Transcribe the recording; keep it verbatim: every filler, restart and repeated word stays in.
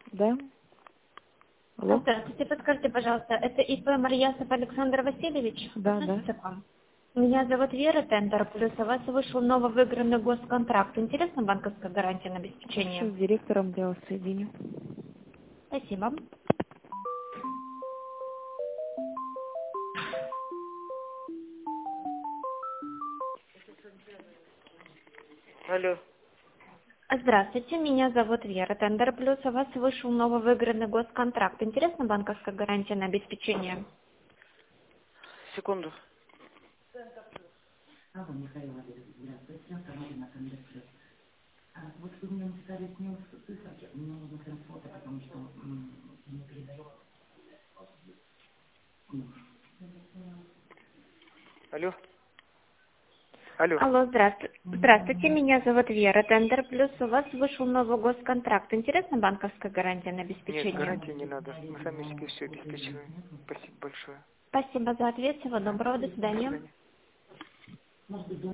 Да. Алло? Здравствуйте, подскажите, пожалуйста, это ИП Марьясов Александр Васильевич? Да, да. Относится к вам? Меня зовут Вера Тендер, плюс у вас вышел нововыигранный госконтракт. Интересна банковская гарантия на Сейчас обеспечение? с директором дело соединю. Спасибо. Алло. Здравствуйте, меня зовут Вера Тендер, плюс у вас вышел нововыигранный госконтракт. Интересна банковская гарантия на обеспечение? Секунду. Алло. Алло. Алло, здравствуйте. Здравствуйте, меня зовут Вера Тендер, плюс у вас вышел новый госконтракт. Интересна банковская гарантия на Нет, обеспечение? гарантии не надо. Мы сами себе все обеспечиваем. Спасибо большое. Спасибо за ответ, всего доброго, до До свидания. свидания.